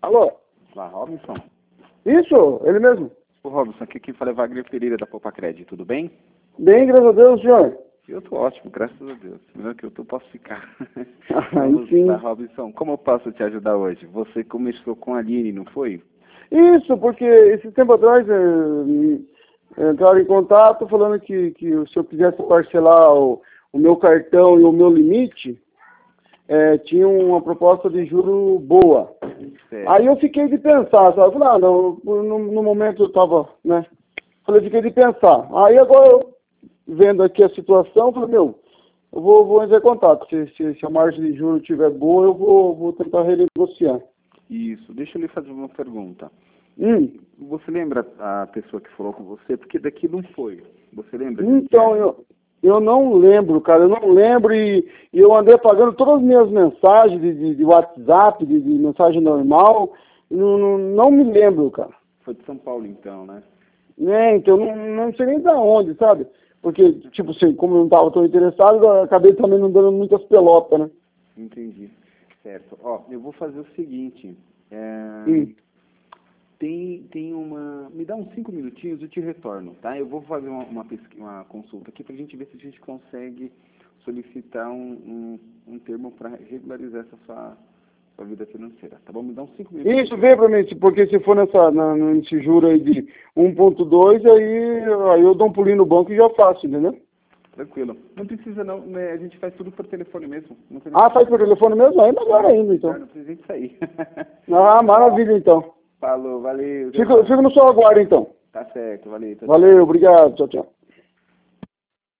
Alô? Olá, Robinson. Isso, ele mesmo. O Robinson, aqui quem fala é Wagner Pereira da Poupa Crédito, tudo bem? Bem, graças a Deus, senhor. Eu tô ótimo, graças a Deus. Melhor que eu tô, posso ficar. Aí sim. Lá, Robinson, como eu posso te ajudar hoje? Você começou com a Aline, não foi? Isso, porque esse tempo atrás entraram em contato falando que se eu quisesse parcelar o meu cartão e o meu limite, tinha uma proposta de juro boa. Certo. Aí eu fiquei de pensar, sabe? Falei, não, no momento eu estava, né? Falei, fiquei de pensar. Aí agora, eu, vendo aqui a situação, falei, eu vou entrar em contato. Se a margem de juros estiver boa, eu vou tentar renegociar. Isso, deixa eu lhe fazer uma pergunta. Você lembra a pessoa que falou com você? Porque daqui não foi. Você lembra? Então, eu não lembro, cara, eu não lembro e eu andei apagando todas as minhas mensagens de WhatsApp, de mensagem normal, não me lembro, cara. Foi de São Paulo então, né? Então, não sei nem de onde, sabe? Porque, tipo assim, como eu não estava tão interessado, eu acabei também não dando muitas pelotas, né? Entendi. Certo. Ó, eu vou fazer o seguinte. Tem uma... Me dá uns 5 minutinhos, eu te retorno, tá? Eu vou fazer uma consulta aqui pra gente ver se a gente consegue solicitar um termo para regularizar essa sua vida financeira, tá bom? Me dá uns 5 minutos. Isso, vê pra mim, porque se for nesse juro aí de 1,2, aí eu dou um pulinho no banco e já faço, entendeu? Tranquilo. Não precisa não, né? A gente faz tudo por telefone mesmo. Faz por telefone mesmo? Aí melhor ainda, então. Não precisa nem sair. Maravilha, então. Falou, valeu. Fico no seu aguardo, então. Tá certo, valeu. Valeu, obrigado, tchau, tchau.